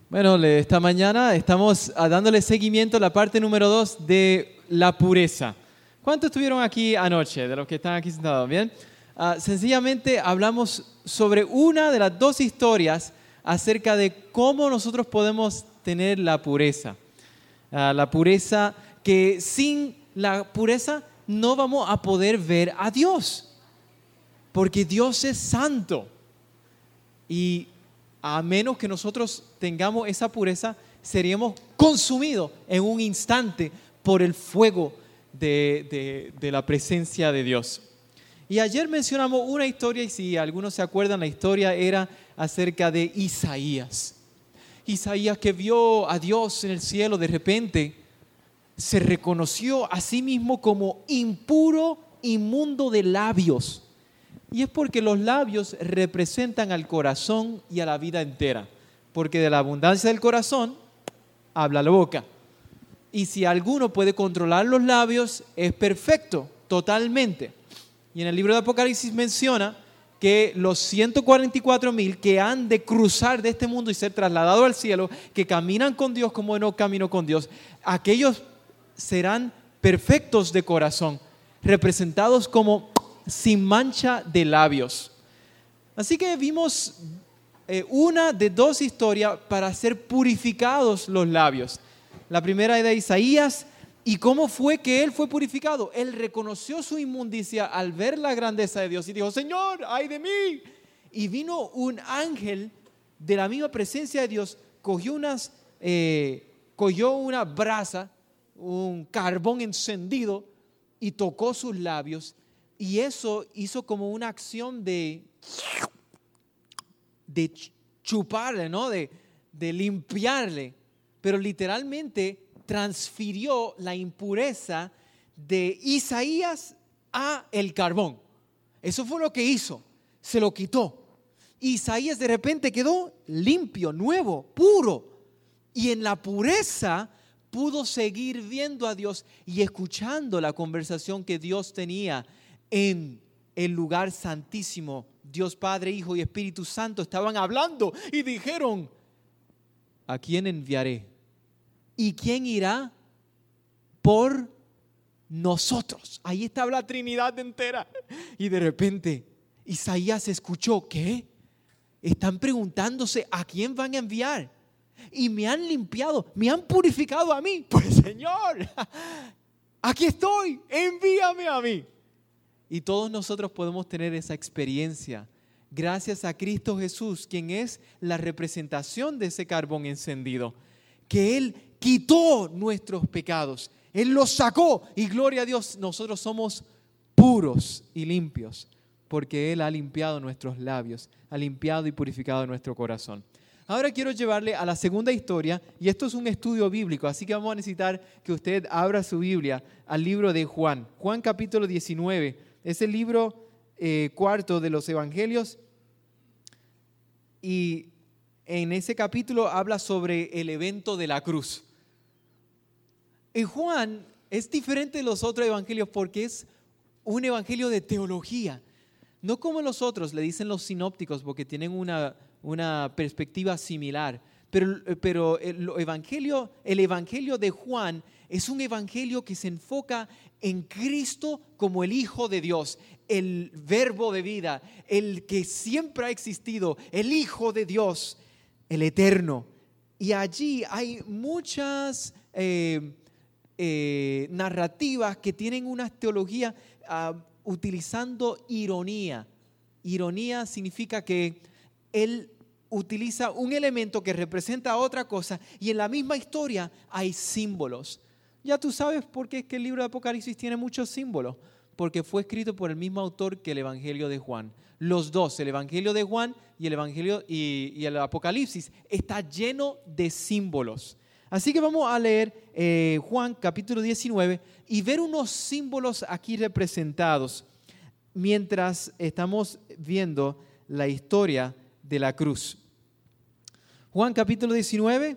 Bueno, esta mañana estamos dándole seguimiento a la parte número 2 de la pureza. ¿Cuántos estuvieron aquí anoche, de los que están aquí sentados? ¿Bien? Sencillamente hablamos sobre una de las dos historias acerca de cómo nosotros podemos tener la pureza. La pureza que sin la pureza no vamos a poder ver a Dios, porque Dios es santo. Y a menos que nosotros tengamos esa pureza, seríamos consumidos en un instante por el fuego de la presencia de Dios. Y ayer mencionamos una historia, y si algunos se acuerdan, la historia era acerca de Isaías. Isaías, que vio a Dios en el cielo, de repente se reconoció a sí mismo como impuro, inmundo de labios. Y es porque los labios representan al corazón y a la vida entera. Porque de la abundancia del corazón habla la boca. Y si alguno puede controlar los labios, es perfecto, totalmente. Y en el libro de Apocalipsis menciona que los 144,000 que han de cruzar de este mundo y ser trasladados al cielo, que caminan con Dios como no camino con Dios, aquellos serán perfectos de corazón, representados como sin mancha de labios. Así que vimos una de dos historias para ser purificados los labios. La primera es de Isaías, y cómo fue que él fue purificado. Él reconoció su inmundicia al ver la grandeza de Dios y dijo: Señor, ay de mí. Y vino un ángel de la misma presencia de Dios, cogió una brasa, un carbón encendido, y tocó sus labios. Y eso hizo como una acción de chuparle, ¿no? De limpiarle. Pero literalmente transfirió la impureza de Isaías a el carbón. Eso fue lo que hizo. Se lo quitó. Isaías de repente quedó limpio, nuevo, puro. Y en la pureza pudo seguir viendo a Dios y escuchando la conversación que Dios tenía en el lugar santísimo. Dios Padre, Hijo y Espíritu Santo estaban hablando y dijeron: ¿a quién enviaré? ¿Y quién irá por nosotros? Ahí estaba la Trinidad entera. Y de repente Isaías escuchó: ¿qué? Están preguntándose a quién van a enviar. Y me han limpiado, me han purificado a mí. Pues Señor, aquí estoy, envíame a mí. Y todos nosotros podemos tener esa experiencia gracias a Cristo Jesús, quien es la representación de ese carbón encendido, que Él quitó nuestros pecados, Él los sacó, y gloria a Dios, nosotros somos puros y limpios porque Él ha limpiado nuestros labios, ha limpiado y purificado nuestro corazón. Ahora quiero llevarle a la segunda historia, y esto es un estudio bíblico, así que vamos a necesitar que usted abra su Biblia al libro de Juan. Juan capítulo 19, es el libro cuarto de los evangelios, y en ese capítulo habla sobre el evento de la cruz. En Juan es diferente de los otros evangelios porque es un evangelio de teología. No como los otros, le dicen los sinópticos, porque tienen una perspectiva similar. Pero el evangelio de Juan es un evangelio que se enfoca en Cristo como el Hijo de Dios, el verbo de vida, el que siempre ha existido, el Hijo de Dios, el eterno. Y allí hay muchas narrativas que tienen una teología utilizando ironía. Ironía significa que él utiliza un elemento que representa otra cosa, y en la misma historia hay símbolos. Ya tú sabes por qué es que el libro de Apocalipsis tiene muchos símbolos, porque fue escrito por el mismo autor que el Evangelio de Juan. Los dos, el Evangelio de Juan y el Evangelio y el Apocalipsis, está lleno de símbolos. Así que vamos a leer Juan capítulo 19 y ver unos símbolos aquí representados mientras estamos viendo la historia de la cruz. Juan capítulo 19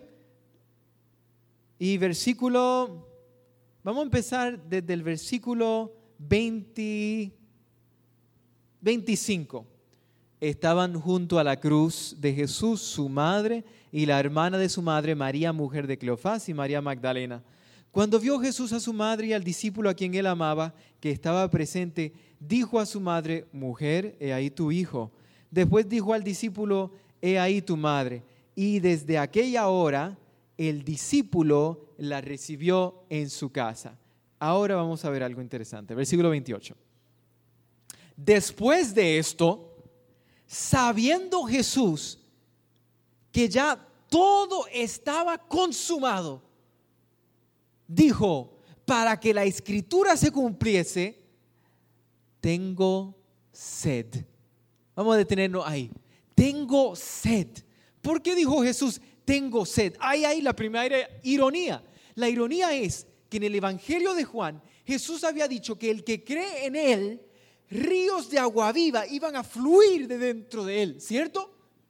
y vamos a empezar desde el versículo 25. estaban junto a la cruz de Jesús, su madre y la hermana de su madre, María, mujer de Cleofás, y María Magdalena. Cuando vio Jesús a su madre y al discípulo a quien él amaba, que estaba presente, dijo a su madre: mujer, he ahí tu hijo. Después dijo al discípulo: he ahí tu madre. Y desde aquella hora el discípulo la recibió en su casa. Ahora vamos a ver algo interesante. Versículo 28. Después de esto, sabiendo Jesús que ya todo estaba consumado, dijo, para que la escritura se cumpliese: tengo sed. Vamos a detenernos ahí. Tengo sed. ¿Por qué dijo Jesús, tengo sed? Ahí la primera ironía. La ironía es que en el Evangelio de Juan, Jesús había dicho que el que cree en él, ríos de agua viva iban a fluir de dentro de él, ¿cierto?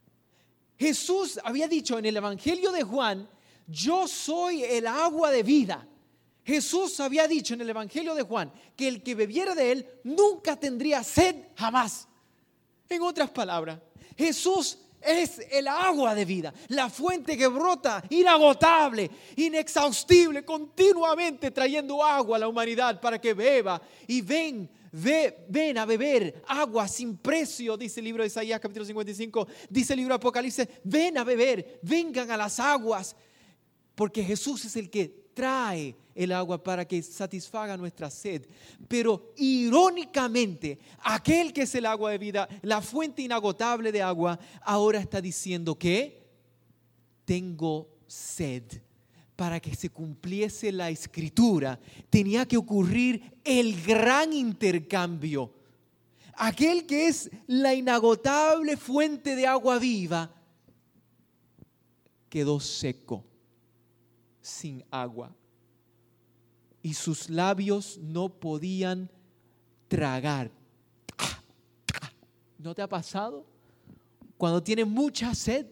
Jesús había dicho en el Evangelio de Juan: yo soy el agua de vida. Jesús había dicho en el Evangelio de Juan que el que bebiera de él nunca tendría sed jamás. En otras palabras, Jesús es el agua de vida, la fuente que brota inagotable, inexhaustible, continuamente trayendo agua a la humanidad para que beba. Y ven a beber agua sin precio, dice el libro de Isaías capítulo 55, dice el libro de Apocalipsis: ven a beber, vengan a las aguas, porque Jesús es el que trae el agua para que satisfaga nuestra sed. Pero irónicamente, aquel que es el agua de vida, la fuente inagotable de agua, ahora está diciendo que tengo sed. Para que se cumpliese la escritura, tenía que ocurrir el gran intercambio. Aquel que es la inagotable fuente de agua viva quedó seco, sin agua, y sus labios no podían tragar. ¿No te ha pasado? Cuando tienes mucha sed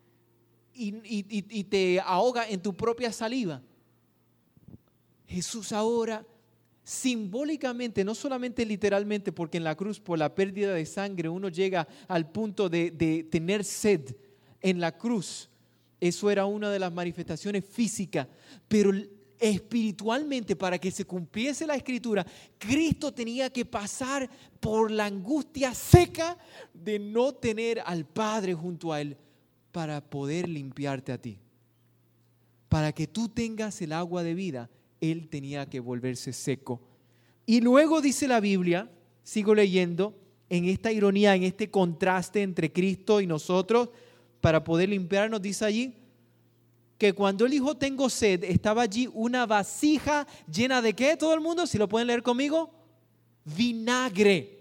y te ahoga en tu propia saliva. Jesús ahora simbólicamente, no solamente literalmente, porque en la cruz por la pérdida de sangre uno llega al punto de tener sed en la cruz. Eso era una de las manifestaciones físicas, pero espiritualmente, para que se cumpliese la escritura, Cristo tenía que pasar por la angustia seca de no tener al Padre junto a él para poder limpiarte a ti. Para que tú tengas el agua de vida, él tenía que volverse seco. Y luego dice la Biblia, sigo leyendo, en esta ironía, en este contraste entre Cristo y nosotros, para poder limpiarnos, dice allí que cuando él dijo tengo sed, estaba allí una vasija llena de ¿qué? Todo el mundo, si lo pueden leer conmigo, vinagre.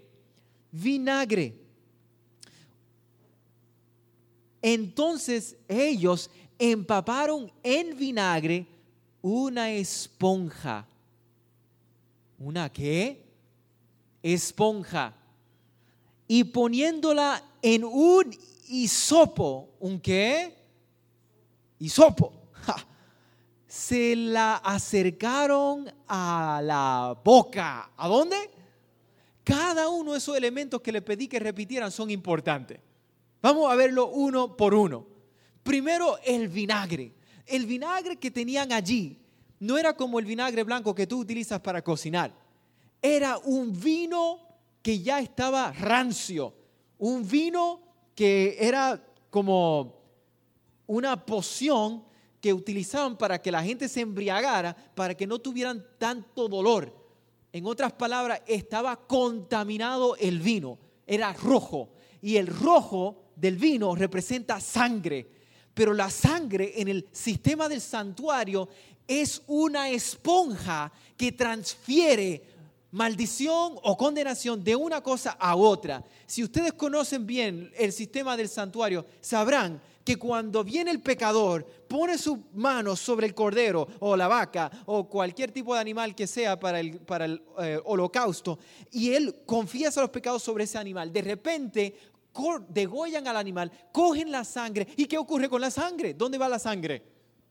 Entonces ellos empaparon en vinagre una esponja. ¿Una qué? Esponja. Y poniéndola en un hisopo. ¿Un qué? Hisopo. Se la acercaron a la boca. ¿A dónde? Cada uno de esos elementos que le pedí que repitieran son importantes. Vamos a verlo uno por uno. Primero, el vinagre. El vinagre que tenían allí no era como el vinagre blanco que tú utilizas para cocinar. Era un vino que ya estaba rancio. Un vino que era como una poción que utilizaban para que la gente se embriagara, para que no tuvieran tanto dolor. En otras palabras, estaba contaminado el vino. Era rojo. Y el rojo del vino representa sangre. Pero la sangre en el sistema del santuario es una esponja que transfiere maldición o condenación de una cosa a otra. Si ustedes conocen bien el sistema del santuario, sabrán que cuando viene el pecador, pone su mano sobre el cordero o la vaca o cualquier tipo de animal que sea para el holocausto, y él confiesa los pecados sobre ese animal. De repente degollan al animal, cogen la sangre. ¿Y qué ocurre con la sangre? ¿Dónde va la sangre?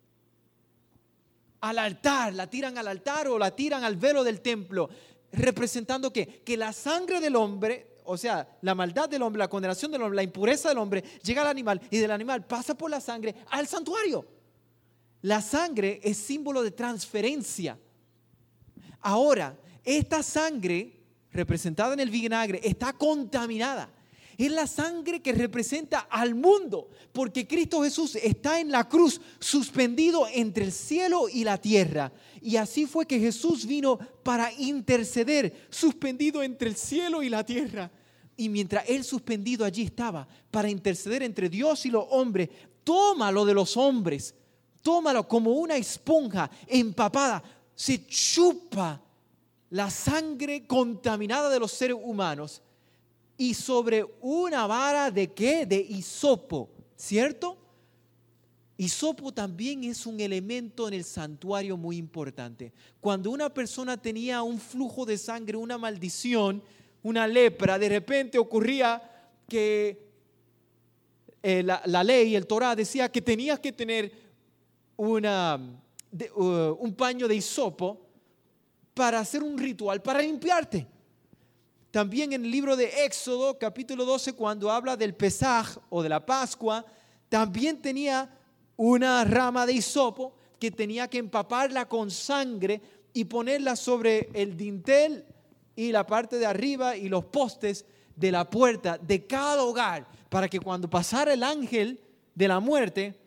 Al altar, la tiran al altar o la tiran al velo del templo, representando que la sangre del hombre o sea, la maldad del hombre, la condenación del hombre, la impureza del hombre, llega al animal y del animal pasa por la sangre al santuario. La sangre es símbolo de transferencia. Ahora, esta sangre representada en el vinagre está contaminada. Es la sangre que representa al mundo, porque Cristo Jesús está en la cruz suspendido entre el cielo y la tierra. Y así fue que Jesús vino para interceder, suspendido entre el cielo y la tierra. Y mientras Él suspendido allí estaba para interceder entre Dios y los hombres, tómalo de los hombres, tómalo como una esponja empapada, se chupa la sangre contaminada de los seres humanos. Y sobre una vara ¿de qué? De hisopo, ¿cierto? Hisopo también es un elemento en el santuario muy importante. Cuando una persona tenía un flujo de sangre, una maldición, una lepra, de repente ocurría que la ley, el Torá, decía que tenías que tener un paño de hisopo para hacer un ritual, para limpiarte. También en el libro de Éxodo, capítulo 12, cuando habla del Pesaj o de la Pascua, también tenía una rama de hisopo que tenía que empaparla con sangre y ponerla sobre el dintel y la parte de arriba y los postes de la puerta de cada hogar, para que cuando pasara el ángel de la muerte,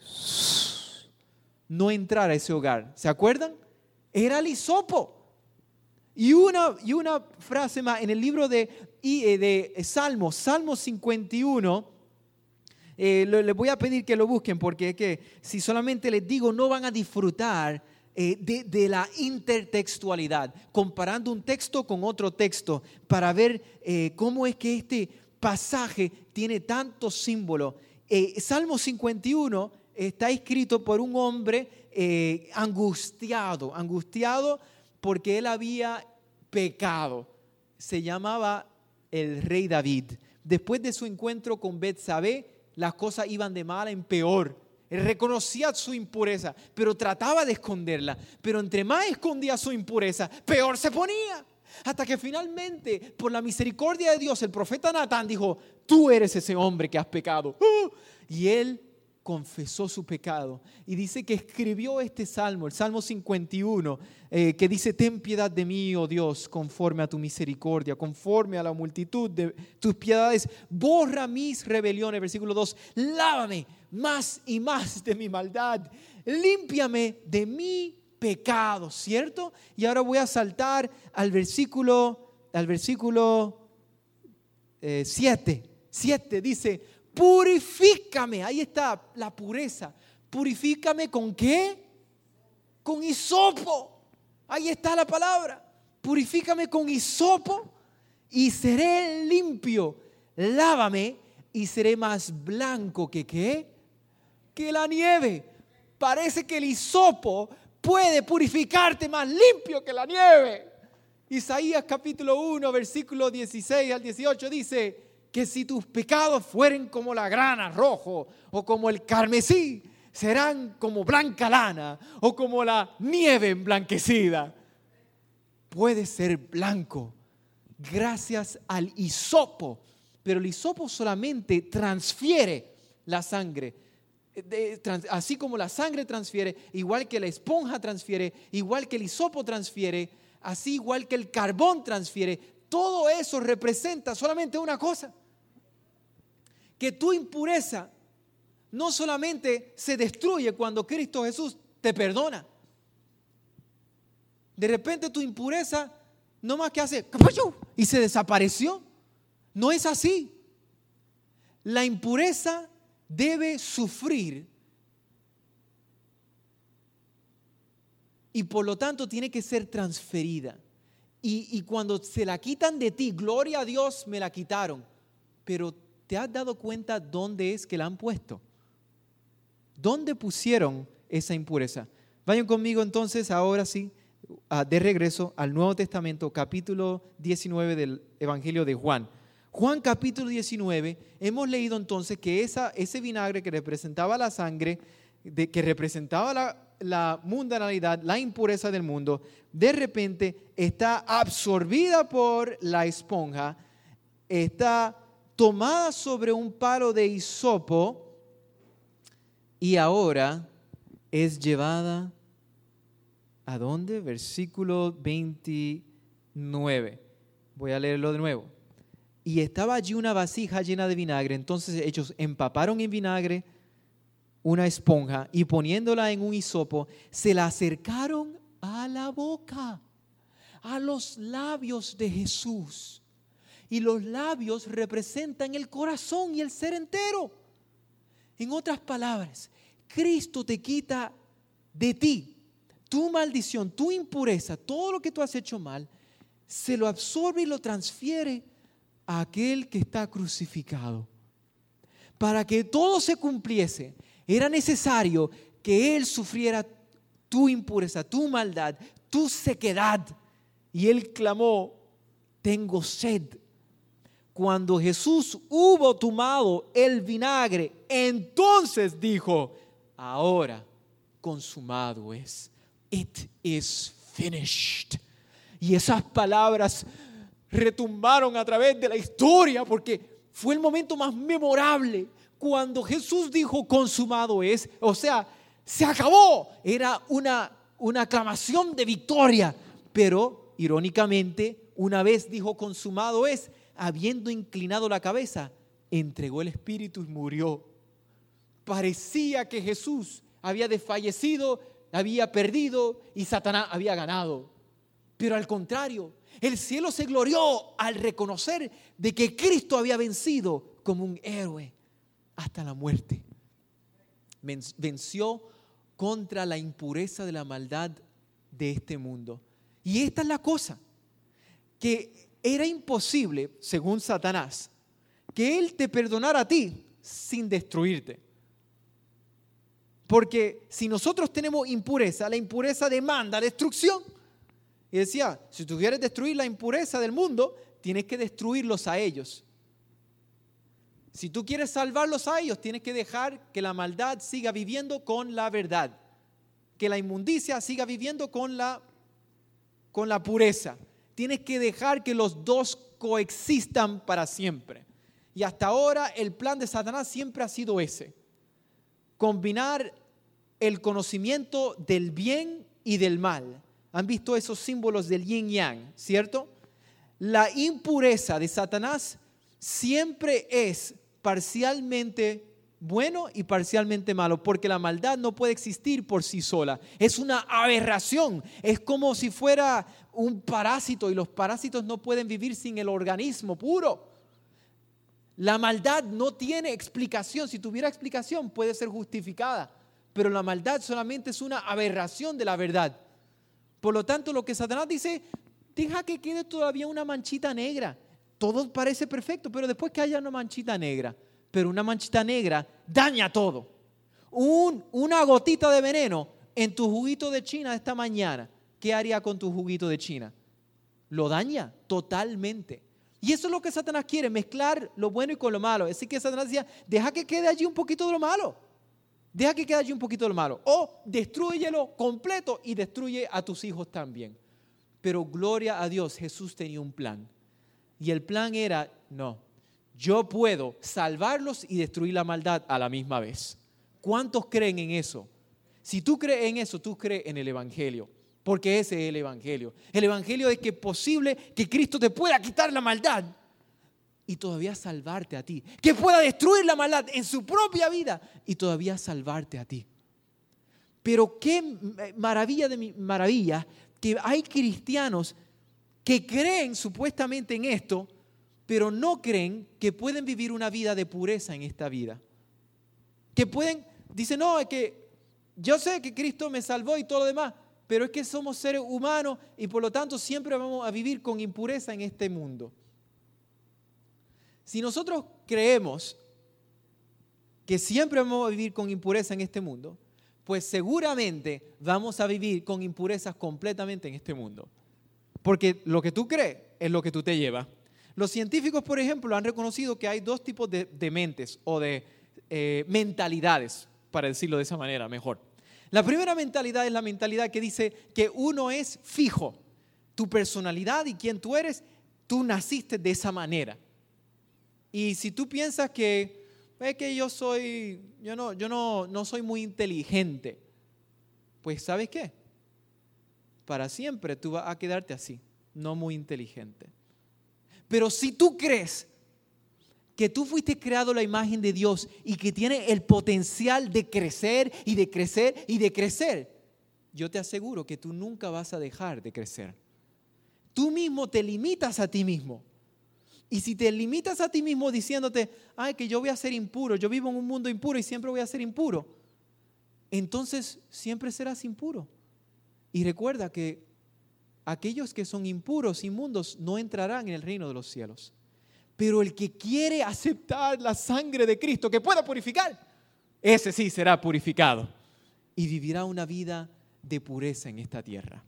no entrara a ese hogar. ¿Se acuerdan? Era el hisopo. Y una frase más en el libro de Salmos, Salmo 51, les voy a pedir que lo busquen, porque es que si solamente les digo no van a disfrutar de la intertextualidad, comparando un texto con otro texto, para ver cómo es que este pasaje tiene tantos símbolos. Salmo 51 está escrito por un hombre angustiado porque él había pecado. Se llamaba el rey David. Después de su encuentro con Betsabé, las cosas iban de mal en peor. Él reconocía su impureza, pero trataba de esconderla. Pero entre más escondía su impureza, peor se ponía. Hasta que finalmente, por la misericordia de Dios, el profeta Natán dijo: tú eres ese hombre que has pecado. Y él confesó su pecado y dice que escribió este salmo, el Salmo 51, que dice: ten piedad de mí, oh Dios, conforme a tu misericordia, conforme a la multitud de tus piedades, borra mis rebeliones. Versículo 2, lávame más y más de mi maldad, límpiame de mi pecado, ¿cierto? Y ahora voy a saltar al versículo 7 dice: purifícame. Ahí está la pureza. Purifícame ¿con qué? Con hisopo. Ahí está la palabra. Purifícame con hisopo y seré limpio. Lávame y seré más blanco que ¿qué? Que la nieve. Parece que el hisopo puede purificarte más limpio que la nieve. Isaías capítulo 1, versículo 16 al 18 dice que si tus pecados fueren como la grana rojo o como el carmesí, serán como blanca lana o como la nieve emblanquecida. Puede ser blanco gracias al hisopo, pero el hisopo solamente transfiere la sangre. Así como la sangre transfiere, igual que la esponja transfiere, igual que el hisopo transfiere, así igual que el carbón transfiere. Todo eso representa solamente una cosa: que tu impureza no solamente se destruye cuando Cristo Jesús te perdona. De repente tu impureza no más que hace y se desapareció. No es así. La impureza debe sufrir y por lo tanto tiene que ser transferida. Y cuando se la quitan de ti, gloria a Dios, me la quitaron. Pero ¿te has dado cuenta dónde es que la han puesto? ¿Dónde pusieron esa impureza? Vayan conmigo entonces, ahora sí, de regreso al Nuevo Testamento, capítulo 19 del Evangelio de Juan. Juan capítulo 19, hemos leído entonces que ese vinagre que representaba la sangre, que representaba la mundanalidad, la impureza del mundo, de repente está absorbida por la esponja está tomada sobre un palo de hisopo y ahora es llevada ¿a dónde? Versículo 29. Voy a leerlo de nuevo. Y estaba allí una vasija llena de vinagre. Entonces ellos empaparon en vinagre una esponja y poniéndola en un hisopo, se la acercaron a la boca, a los labios de Jesús. Y los labios representan el corazón y el ser entero. En otras palabras, Cristo te quita de ti tu maldición, tu impureza, todo lo que tú has hecho mal, se lo absorbe y lo transfiere a aquel que está crucificado. Para que todo se cumpliese, era necesario que Él sufriera tu impureza, tu maldad, tu sequedad. Y Él clamó, tengo sed. Cuando Jesús hubo tomado el vinagre, entonces dijo, ahora consumado es. It is finished. Y esas palabras retumbaron a través de la historia porque fue el momento más memorable cuando Jesús dijo consumado es, o sea, se acabó. Era una aclamación de victoria, pero irónicamente una vez dijo consumado es, habiendo inclinado la cabeza, entregó el espíritu y murió. Parecía que Jesús había desfallecido, había perdido y Satanás había ganado. Pero al contrario, el cielo se glorió al reconocer de que Cristo había vencido como un héroe hasta la muerte. Venció contra la impureza de la maldad de este mundo. Y esta es la cosa, que era imposible, según Satanás, que Él te perdonara a ti sin destruirte. Porque si nosotros tenemos impureza, la impureza demanda destrucción. Y decía, si tú quieres destruir la impureza del mundo, tienes que destruirlos a ellos. Si tú quieres salvarlos a ellos, tienes que dejar que la maldad siga viviendo con la verdad. Que la inmundicia siga viviendo con la pureza. Tienes que dejar que los dos coexistan para siempre. Y hasta ahora el plan de Satanás siempre ha sido ese. Combinar el conocimiento del bien y del mal. ¿Han visto esos símbolos del yin yang, cierto? La impureza de Satanás siempre es parcialmente bueno y parcialmente malo, porque la maldad no puede existir por sí sola. Es una aberración, es como si fuera un parásito y los parásitos no pueden vivir sin el organismo puro. La maldad no tiene explicación. Si tuviera explicación puede ser justificada, pero la maldad solamente es una aberración de la verdad. Por lo tanto, lo que Satanás dice, deja que quede todavía una manchita negra. Todo parece perfecto, pero después que haya una manchita negra, pero una manchita negra daña todo. Una gotita de veneno en tu juguito de China esta mañana, ¿qué haría con tu juguito de China? Lo daña totalmente. Y eso es lo que Satanás quiere, mezclar lo bueno y con lo malo. Así que Satanás decía, deja que quede allí un poquito de lo malo. Deja que quede allí un poquito de lo malo. O destrúyelo completo y destruye a tus hijos también. Pero gloria a Dios, Jesús tenía un plan. Y el plan era, no, yo puedo salvarlos y destruir la maldad a la misma vez. ¿Cuántos creen en eso? Si tú crees en eso, tú crees en el Evangelio. Porque ese es el Evangelio. El Evangelio es que es posible que Cristo te pueda quitar la maldad y todavía salvarte a ti. Que pueda destruir la maldad en su propia vida y todavía salvarte a ti. Pero qué maravilla de maravilla que hay cristianos que creen supuestamente en esto, pero no creen que pueden vivir una vida de pureza en esta vida. Que pueden, dicen, no, es que yo sé que Cristo me salvó y todo lo demás, pero es que somos seres humanos y por lo tanto siempre vamos a vivir con impureza en este mundo. Si nosotros creemos que siempre vamos a vivir con impureza en este mundo, pues seguramente vamos a vivir con impurezas completamente en este mundo. Porque lo que tú crees es lo que tú te llevas. Los científicos, por ejemplo, han reconocido que hay dos tipos de mentes o de mentalidades, para decirlo de esa manera mejor. La primera mentalidad es la mentalidad que dice que uno es fijo. Tu personalidad y quién tú eres, tú naciste de esa manera. Y si tú piensas que es que yo no soy muy inteligente, pues ¿sabes qué? Para siempre tú vas a quedarte así, no muy inteligente. Pero si tú crees que tú fuiste creado a la imagen de Dios y que tiene el potencial de crecer y de crecer y de crecer, yo te aseguro que tú nunca vas a dejar de crecer. Tú mismo te limitas a ti mismo. Y si te limitas a ti mismo diciéndote, ay, que yo voy a ser impuro, yo vivo en un mundo impuro y siempre voy a ser impuro, entonces siempre serás impuro. Y recuerda que aquellos que son impuros, inmundos, no entrarán en el reino de los cielos. Pero el que quiere aceptar la sangre de Cristo que pueda purificar, ese sí será purificado y vivirá una vida de pureza en esta tierra.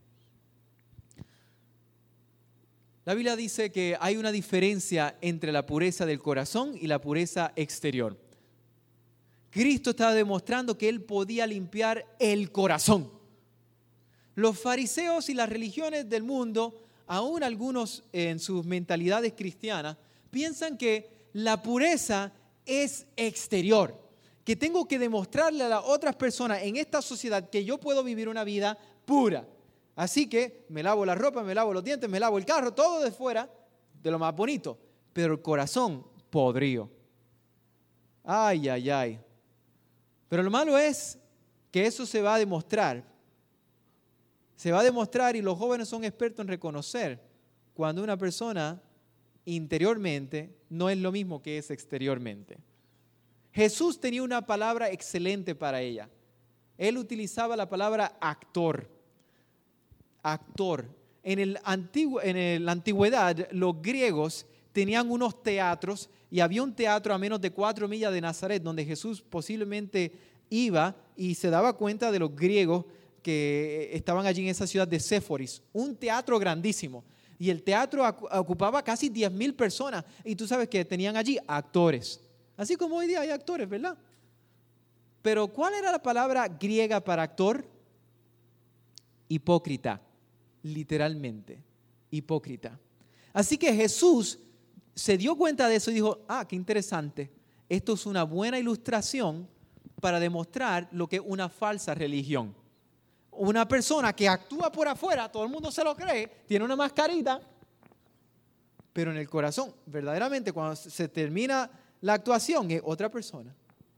La Biblia dice que hay una diferencia entre la pureza del corazón y la pureza exterior. Cristo estaba demostrando que Él podía limpiar el corazón. Los fariseos y las religiones del mundo, aún algunos en sus mentalidades cristianas, piensan que la pureza es exterior, que tengo que demostrarle a las otras personas en esta sociedad que yo puedo vivir una vida pura. Así que me lavo la ropa, me lavo los dientes, me lavo el carro, todo de fuera, de lo más bonito, pero el corazón podrido. Ay, ay, ay. Pero lo malo es que eso se va a demostrar. Se va a demostrar y los jóvenes son expertos en reconocer cuando una persona interiormente no es lo mismo que es exteriormente. Jesús tenía una palabra excelente para ella. Él utilizaba la palabra actor. Actor. En la antigüedad, los griegos tenían unos teatros y había un teatro a menos de 4 millas de Nazaret donde Jesús posiblemente iba y se daba cuenta de los griegos que estaban allí en esa ciudad de Séforis. Un teatro grandísimo. Y el teatro ocupaba casi 10,000 personas. Y tú sabes que tenían allí actores. Así como hoy día hay actores, ¿verdad? Pero ¿cuál era la palabra griega para actor? Hipócrita. Literalmente. Hipócrita. Así que Jesús se dio cuenta de eso y dijo, qué interesante. Esto es una buena ilustración para demostrar lo que es una falsa religión. Una persona que actúa por afuera, todo el mundo se lo cree, tiene una mascarita, pero en el corazón, verdaderamente, cuando se termina la actuación, es otra persona.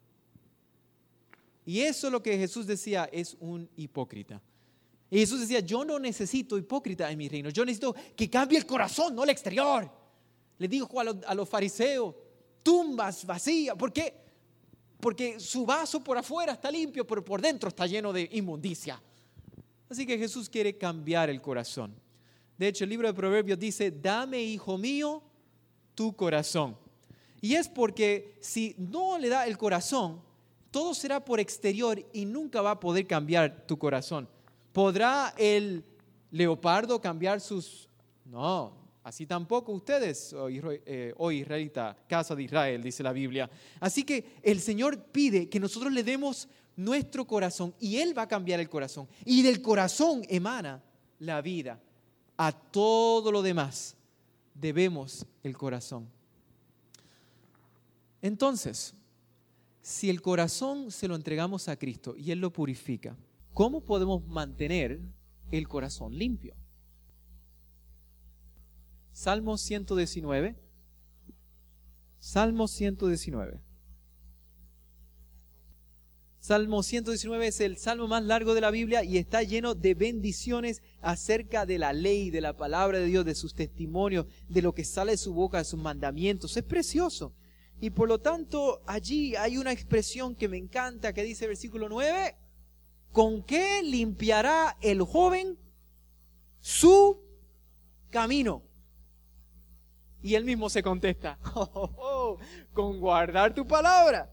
Y eso es lo que Jesús decía, es un hipócrita. Y Jesús decía, yo no necesito hipócrita en mi reino, yo necesito que cambie el corazón, no el exterior. Le dijo a los fariseos, tumbas vacías, ¿por qué? Porque su vaso por afuera está limpio, pero por dentro está lleno de inmundicia. Así que Jesús quiere cambiar el corazón. De hecho, el libro de Proverbios dice, dame, hijo mío, tu corazón. Y es porque si no le da el corazón, todo será por exterior y nunca va a poder cambiar tu corazón. ¿Podrá el leopardo cambiar sus...? No, así tampoco ustedes, oh israelita, casa de Israel, dice la Biblia. Así que el Señor pide que nosotros le demos nuestro corazón y Él va a cambiar el corazón. Y del corazón emana la vida. A todo lo demás debemos el corazón. Entonces, si el corazón se lo entregamos a Cristo y Él lo purifica, ¿cómo podemos mantener el corazón limpio? Salmo 119. Salmo 119. Salmo 119 es el salmo más largo de la Biblia y está lleno de bendiciones acerca de la ley, de la palabra de Dios, de sus testimonios, de lo que sale de su boca, de sus mandamientos. Es precioso. Y por lo tanto, allí hay una expresión que me encanta que dice versículo 9, ¿con qué limpiará el joven su camino? Y él mismo se contesta, con guardar tu palabra.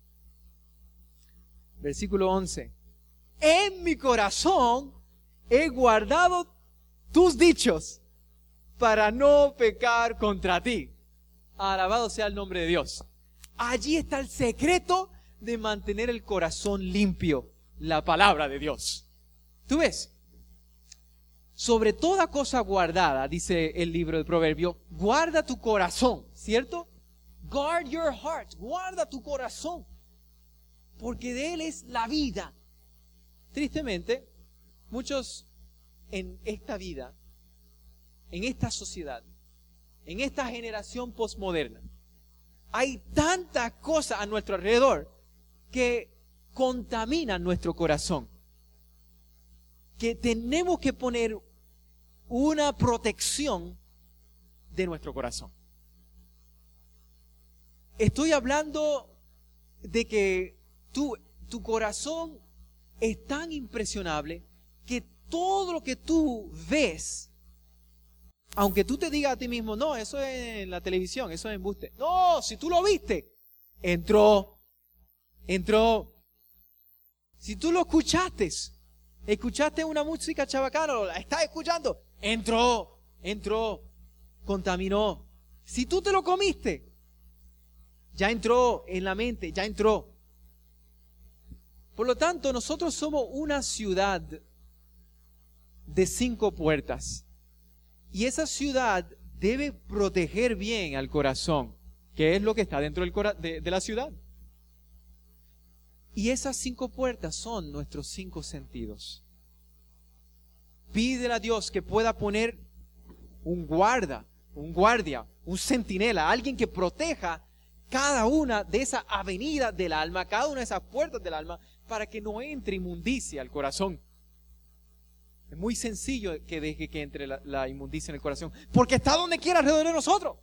Versículo 11. En mi corazón he guardado tus dichos para no pecar contra ti. Alabado sea el nombre de Dios. Allí está el secreto de mantener el corazón limpio, la palabra de Dios. ¿Tú ves? Sobre toda cosa guardada, dice el libro de Proverbios, guarda tu corazón, ¿cierto? Guard your heart. Guarda tu corazón. Porque de él es la vida. Tristemente, muchos en esta vida, en esta sociedad, en esta generación posmoderna, hay tantas cosas a nuestro alrededor que contaminan nuestro corazón, que tenemos que poner una protección de nuestro corazón. Estoy hablando de que tu corazón es tan impresionable que todo lo que tú ves, aunque tú te digas a ti mismo, no, eso es en la televisión, eso es embuste. No, si tú lo viste, entró. Si tú lo escuchaste una música chabacana, la estás escuchando, entró, contaminó. Si tú te lo comiste, ya entró en la mente, ya entró. Por lo tanto, nosotros somos una ciudad de 5 puertas. Y esa ciudad debe proteger bien al corazón, que es lo que está dentro de la ciudad. Y esas 5 puertas son nuestros 5 sentidos. Pídele a Dios que pueda poner un guardia, un centinela, alguien que proteja cada una de esas avenidas del alma, cada una de esas puertas del alma, para que no entre inmundicia al corazón. Es muy sencillo que deje que entre la inmundicia en el corazón, porque está donde quiera alrededor de nosotros.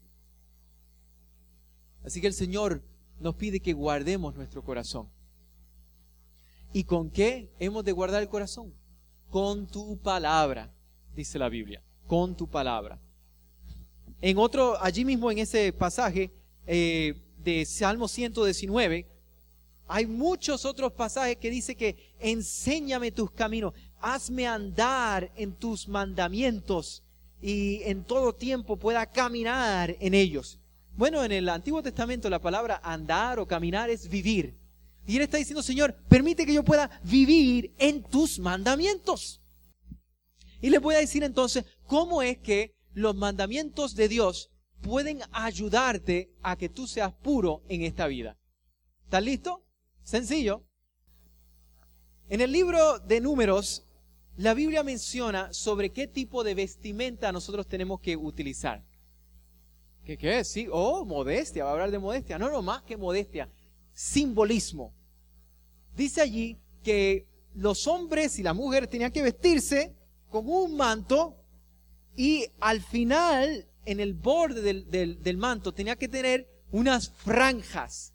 Así que el Señor nos pide que guardemos nuestro corazón. ¿Y con qué hemos de guardar el corazón? Con tu palabra, dice la Biblia, con tu palabra. Allí mismo en ese pasaje de Salmo 119, hay muchos otros pasajes que dice que enséñame tus caminos, hazme andar en tus mandamientos y en todo tiempo pueda caminar en ellos. Bueno, en el Antiguo Testamento la palabra andar o caminar es vivir. Y él está diciendo, Señor, permite que yo pueda vivir en tus mandamientos. Y les voy a decir entonces cómo es que los mandamientos de Dios pueden ayudarte a que tú seas puro en esta vida. ¿Estás listo? Sencillo. En el libro de Números, la Biblia menciona sobre qué tipo de vestimenta nosotros tenemos que utilizar. ¿Qué es? Sí, modestia, va a hablar de modestia. No, más que modestia, simbolismo. Dice allí que los hombres y las mujeres tenían que vestirse con un manto y al final, en el borde del manto, tenía que tener unas franjas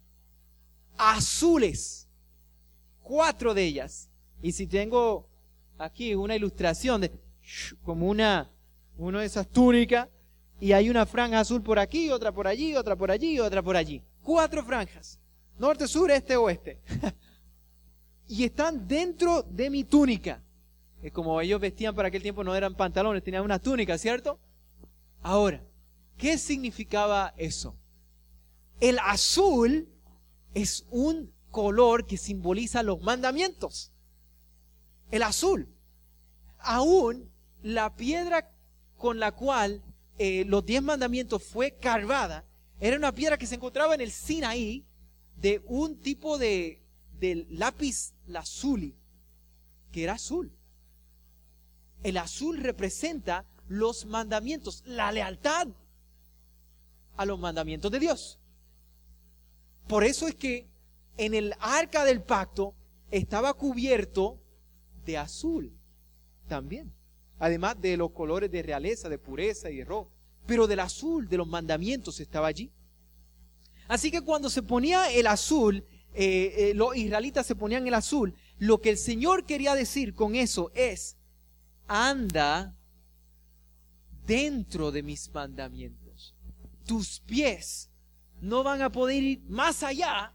azules, 4 de ellas. Y si tengo aquí una ilustración de como una de esas túnicas, y hay una franja azul por aquí, otra por allí, otra por allí, otra por allí. 4 franjas, norte, sur, este, oeste. Y están dentro de mi túnica. Es como ellos vestían para aquel tiempo, no eran pantalones, tenían una túnica, ¿cierto? Ahora, ¿qué significaba eso? El azul es un color que simboliza los mandamientos. El azul. Aún la piedra con la cual los 10 mandamientos fue carvada, era una piedra que se encontraba en el Sinaí de un tipo de lápiz lazuli, que era azul. El azul representa los mandamientos, la lealtad a los mandamientos de Dios. Por eso es que en el arca del pacto estaba cubierto de azul también. Además de los colores de realeza, de pureza y de rojo. Pero del azul, de los mandamientos estaba allí. Así que cuando se ponía el azul, los israelitas se ponían el azul, lo que el Señor quería decir con eso es, anda dentro de mis mandamientos. Tus pies no van a poder ir más allá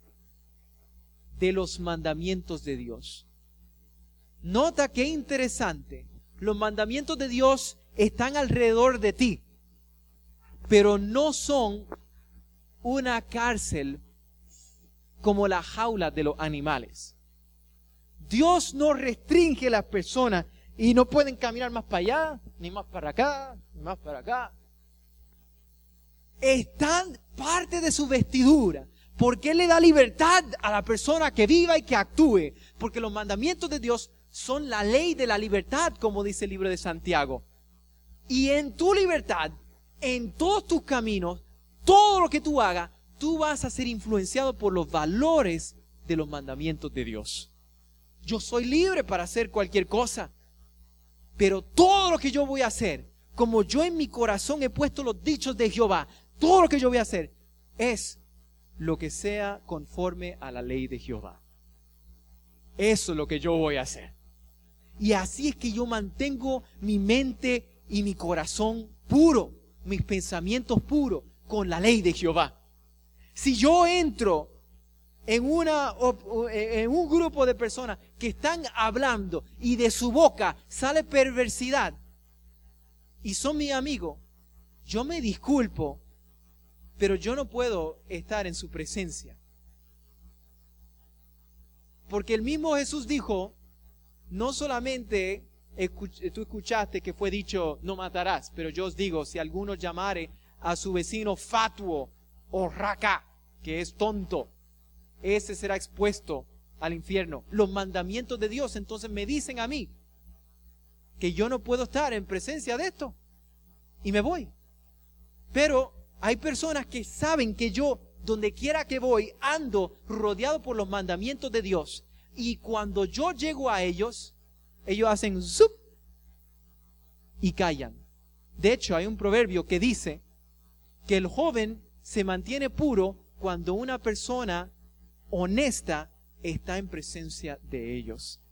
de los mandamientos de Dios. Nota qué interesante. Los mandamientos de Dios están alrededor de ti, pero no son una cárcel como la jaula de los animales. Dios no restringe a las personas y no pueden caminar más para allá, ni más para acá, ni más para acá. están parte de su vestidura. Porque Él le da libertad a la persona que viva y que actúe. Porque los mandamientos de Dios son la ley de la libertad, como dice el libro de Santiago. Y en tu libertad, en todos tus caminos, todo lo que tú hagas, tú vas a ser influenciado por los valores de los mandamientos de Dios. Yo soy libre para hacer cualquier cosa. Pero todo lo que yo voy a hacer, como yo en mi corazón he puesto los dichos de Jehová, todo lo que yo voy a hacer es lo que sea conforme a la ley de Jehová. Eso es lo que yo voy a hacer. Y así es que yo mantengo mi mente y mi corazón puro, mis pensamientos puros con la ley de Jehová. Si yo entro en un grupo de personas que están hablando y de su boca sale perversidad y son mis amigos, yo me disculpo, pero yo no puedo estar en su presencia. Porque el mismo Jesús dijo, no solamente tú escuchaste que fue dicho, no matarás, pero yo os digo, si alguno llamare a su vecino fatuo o raca, que es tonto, ese será expuesto al infierno. Los mandamientos de Dios entonces me dicen a mí que yo no puedo estar en presencia de esto y me voy. Pero hay personas que saben que yo, donde quiera que voy, ando rodeado por los mandamientos de Dios. Y cuando yo llego a ellos, ellos hacen zup y callan. De hecho, hay un proverbio que dice que el joven se mantiene puro cuando una persona honesta está en presencia de ellos.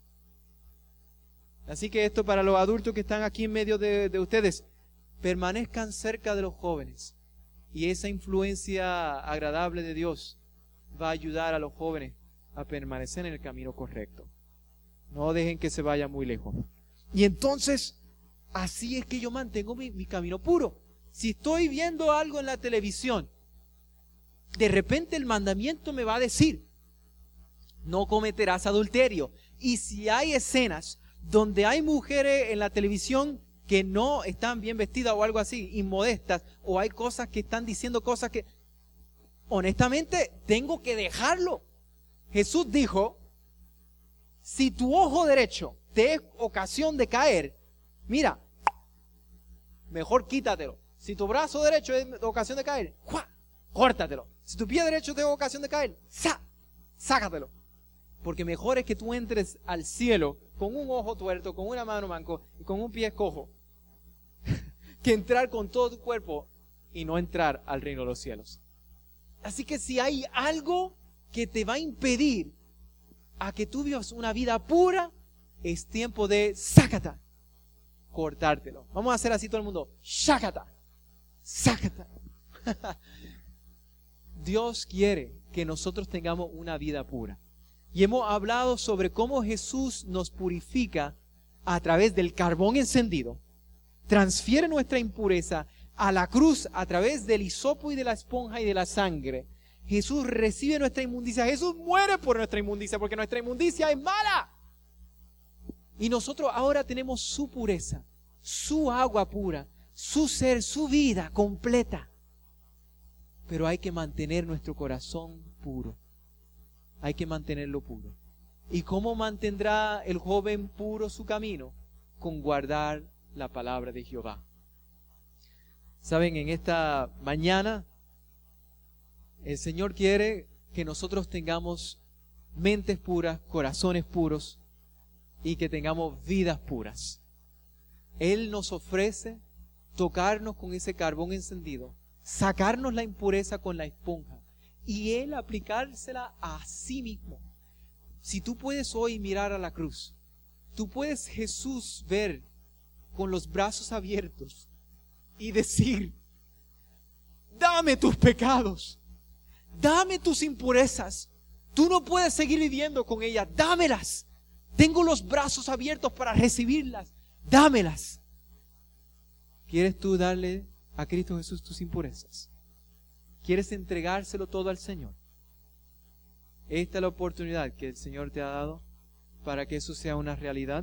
Así que esto para los adultos que están aquí en medio de ustedes, permanezcan cerca de los jóvenes. Y esa influencia agradable de Dios va a ayudar a los jóvenes a permanecer en el camino correcto. No dejen que se vaya muy lejos. Y entonces, así es que yo mantengo mi camino puro. Si estoy viendo algo en la televisión, de repente el mandamiento me va a decir, no cometerás adulterio. Y si hay escenas donde hay mujeres en la televisión que no están bien vestidas o algo así, inmodestas, o hay cosas que están diciendo cosas que, honestamente, tengo que dejarlo. Jesús dijo, si tu ojo derecho te es ocasión de caer, mira, mejor quítatelo. Si tu brazo derecho es ocasión de caer, ¡cuá!, córtatelo. Si tu pie derecho te es ocasión de caer, sácatelo. Porque mejor es que tú entres al cielo con un ojo tuerto, con una mano manco y con un pie cojo, que entrar con todo tu cuerpo y no entrar al reino de los cielos. Así que si hay algo que te va a impedir a que tú vivas una vida pura, es tiempo de sácata, cortártelo. Vamos a hacer así todo el mundo, sácata. Dios quiere que nosotros tengamos una vida pura. Y hemos hablado sobre cómo Jesús nos purifica a través del carbón encendido, transfiere nuestra impureza a la cruz a través del hisopo y de la esponja y de la sangre. Jesús recibe nuestra inmundicia. Jesús muere por nuestra inmundicia, porque nuestra inmundicia es mala. Y nosotros ahora tenemos su pureza, su agua pura, su ser, su vida completa. Pero hay que mantener nuestro corazón puro. Hay que mantenerlo puro. ¿Y cómo mantendrá el joven puro su camino? Con guardar la palabra de Jehová. Saben, en esta mañana el Señor quiere que nosotros tengamos mentes puras, corazones puros y que tengamos vidas puras. Él nos ofrece tocarnos con ese carbón encendido, sacarnos la impureza con la esponja y Él aplicársela a sí mismo. Si tú puedes hoy mirar a la cruz, tú puedes Jesús ver con los brazos abiertos y decir, dame tus pecados, dame tus impurezas, tú no puedes seguir viviendo con ellas, dámelas, tengo los brazos abiertos para recibirlas, dámelas. ¿Quieres tú darle a Cristo Jesús tus impurezas? ¿Quieres entregárselo todo al Señor? Esta es la oportunidad que el Señor te ha dado para que eso sea una realidad.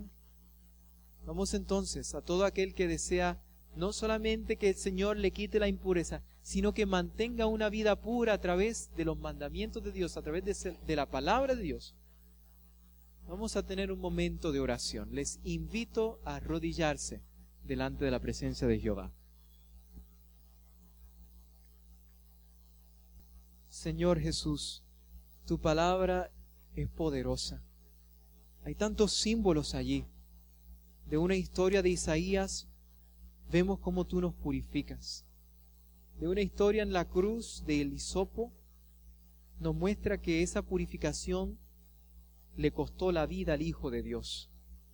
Vamos entonces a todo aquel que desea no solamente que el Señor le quite la impureza, sino que mantenga una vida pura a través de los mandamientos de Dios, a través de la palabra de Dios. Vamos a tener un momento de oración. Les invito a arrodillarse delante de la presencia de Jehová. Señor Jesús, tu palabra es poderosa. Hay tantos símbolos allí. De una historia de Isaías vemos cómo tú nos purificas. De una historia en la cruz de el hisopo nos muestra que esa purificación le costó la vida al Hijo de Dios.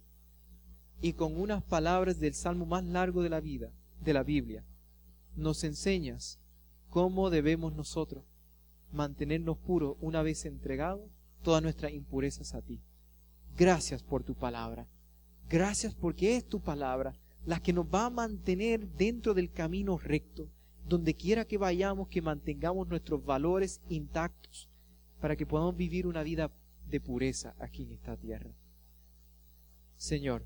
Y con unas palabras del salmo más largo de la Biblia, nos enseñas cómo debemos nosotros mantenernos puros una vez entregado todas nuestras impurezas a ti. Gracias por tu palabra. Gracias porque es tu palabra la que nos va a mantener dentro del camino recto. Donde quiera que vayamos, que mantengamos nuestros valores intactos para que podamos vivir una vida de pureza aquí en esta tierra. Señor,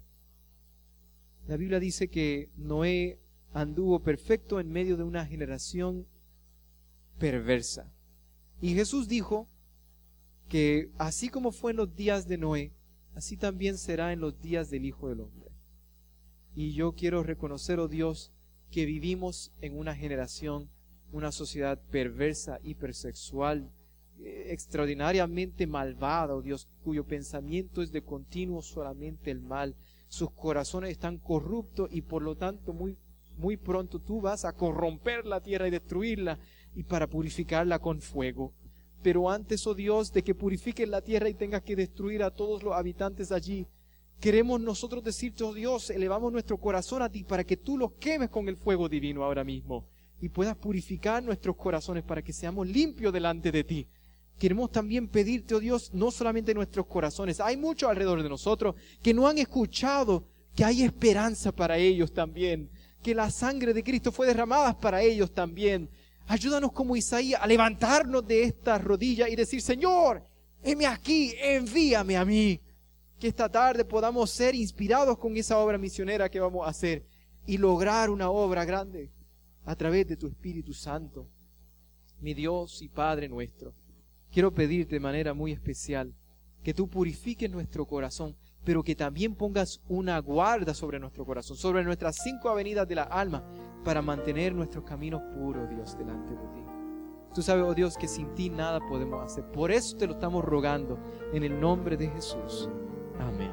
la Biblia dice que Noé anduvo perfecto en medio de una generación perversa. Y Jesús dijo que así como fue en los días de Noé, así también será en los días del Hijo del Hombre. Y yo quiero reconocer, oh Dios, que vivimos en una generación, una sociedad perversa, hipersexual, extraordinariamente malvada, oh Dios, cuyo pensamiento es de continuo solamente el mal. Sus corazones están corruptos y por lo tanto muy pronto tú vas a corromper la tierra y destruirla y para purificarla con fuego. Pero antes, oh Dios, de que purifiques la tierra y tengas que destruir a todos los habitantes allí, queremos nosotros decirte, oh Dios, elevamos nuestro corazón a ti para que tú los quemes con el fuego divino ahora mismo y puedas purificar nuestros corazones para que seamos limpios delante de ti. Queremos también pedirte, oh Dios, no solamente nuestros corazones. Hay muchos alrededor de nosotros que no han escuchado que hay esperanza para ellos también, que la sangre de Cristo fue derramada para ellos también. Ayúdanos como Isaías a levantarnos de esta rodilla y decir, Señor, heme aquí, envíame a mí. Que esta tarde podamos ser inspirados con esa obra misionera que vamos a hacer y lograr una obra grande a través de tu Espíritu Santo. Mi Dios y Padre nuestro, quiero pedirte de manera muy especial que tú purifiques nuestro corazón, pero que también pongas una guarda sobre nuestro corazón, sobre nuestras 5 avenidas de la alma, para mantener nuestros caminos puros, Dios, delante de ti. Tú sabes, oh Dios, que sin ti nada podemos hacer. Por eso te lo estamos rogando en el nombre de Jesús. Amén.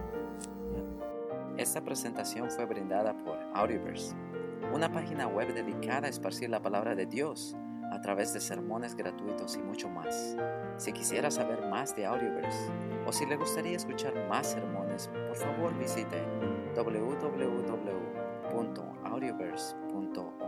Esta presentación fue brindada por Audioverse, una página web dedicada a esparcir la palabra de Dios a través de sermones gratuitos y mucho más. Si quisiera saber más de Audioverse o si le gustaría escuchar más sermones, por favor visite www.audioverse.org.